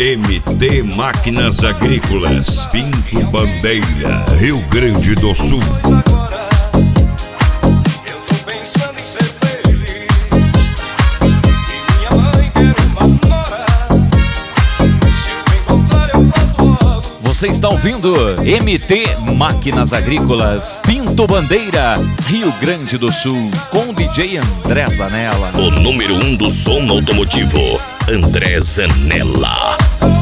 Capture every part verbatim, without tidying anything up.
M T Máquinas Agrícolas, Pinto Bandeira, Rio Grande do Sul. Você está ouvindo M T Máquinas Agrícolas, Pinto Bandeira, Rio Grande do Sul, com o D J André Zanella. O número um do som automotivo, André Zanella.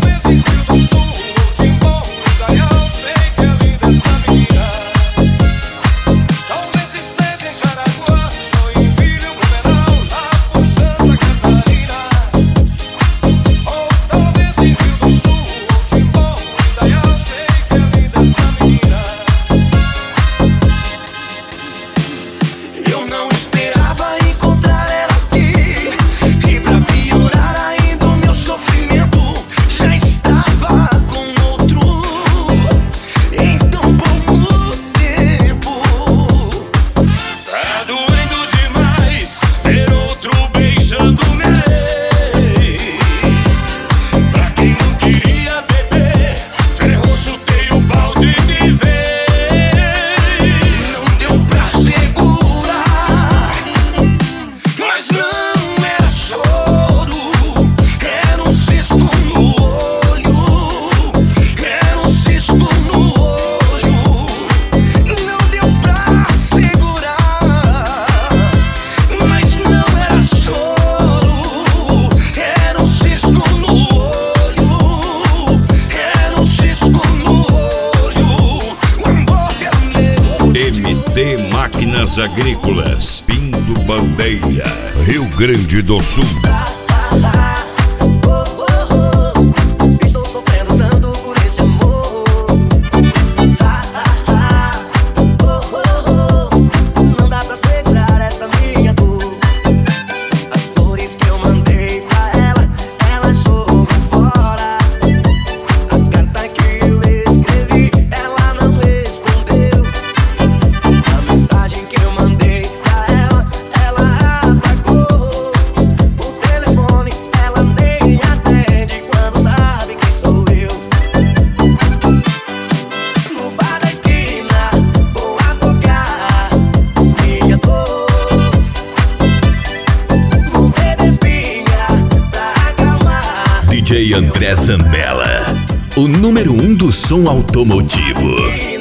Máquinas Agrícolas, Pinto Bandeira, Rio Grande do Sul. D J André Zanella, o número um do som automotivo.